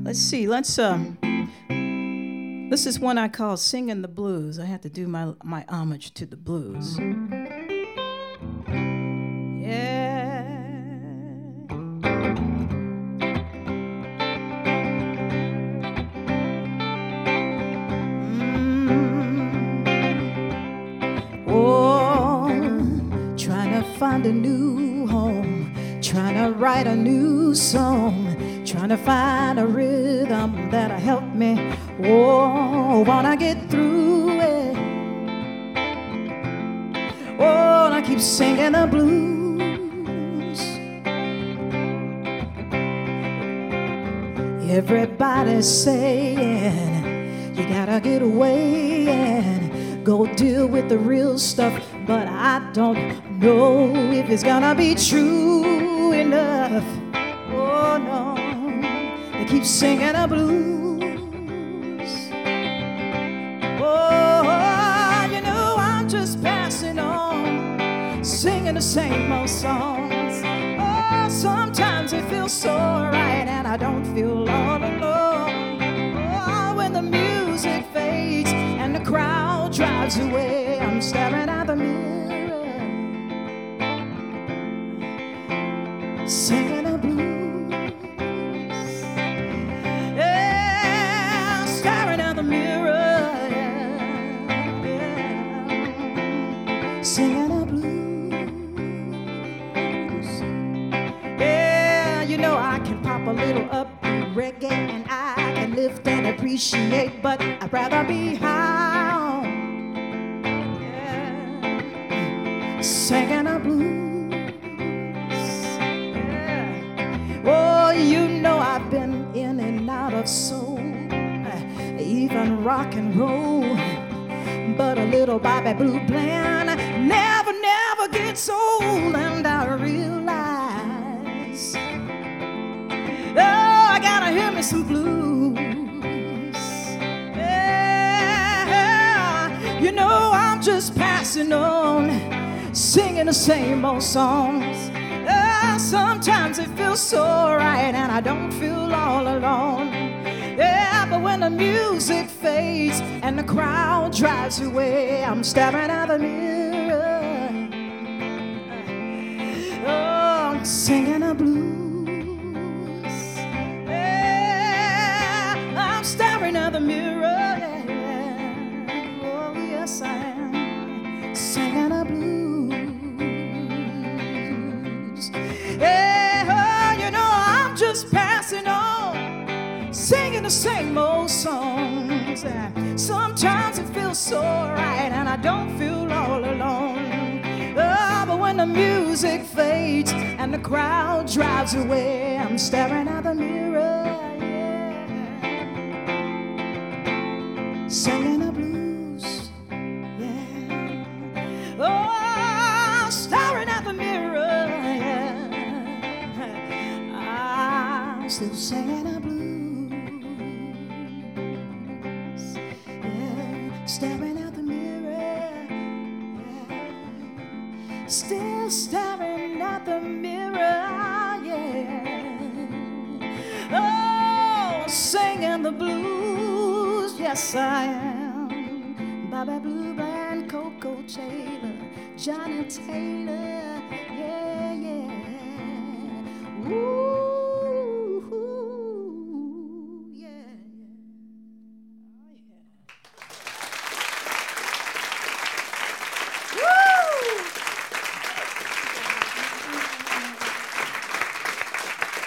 Let's see. This is one I call Singing the Blues. I have to do my homage to the blues. Yeah. Oh, trying to find a new home, trying to write a new song, trying to find a rhythm that'll help me. Oh, wanna get through it. Oh, and I keep singing the blues. Everybody's saying you gotta get away and go deal with the real stuff, but I don't know if it's gonna be true enough. Oh no, they keep singing the blues. Oh, you know I'm just passing on, singing the same old songs. Oh, sometimes it feels so right and I don't feel all alone. Oh, when the music fades and the crowd drives away, I'm staring at the mirror, singing the blues. Yeah, staring at the mirror, yeah, singing the blues. Yeah, you know I can pop a little upbeat reggae and I can lift and appreciate, but I'd rather be high on, yeah, singing the blues. Yeah. Oh, you know I've been in and out of soul, even rock and roll, but a little Bobby Blue Bland never gets old. And I realize, oh, I gotta hear me some blues. Yeah, you know I'm just passing on, singing the same old songs. Sometimes it feels so right and I don't feel all alone. Yeah, but when the music fades and the crowd drives away, I'm staring at the mirror, oh, I'm singing the blues. Yeah, I'm staring at the mirror, yeah. Oh, yes I am, singing the blues. Yeah, oh, you know I'm just passing on, singing the same old songs. Sometimes it feels so right and I don't feel all alone. Oh, but when the music fades and the crowd drives away, I'm staring at the mirror, yeah, singing the blues, yeah. Oh, staring at the mirror, yeah, I'm still singing the blues. Staring at the mirror, yeah. Still staring at the mirror, yeah. Oh, singing the blues, yes I am. Bobby Blue Bland, Coco Taylor, Johnny Taylor, yeah, yeah. Ooh.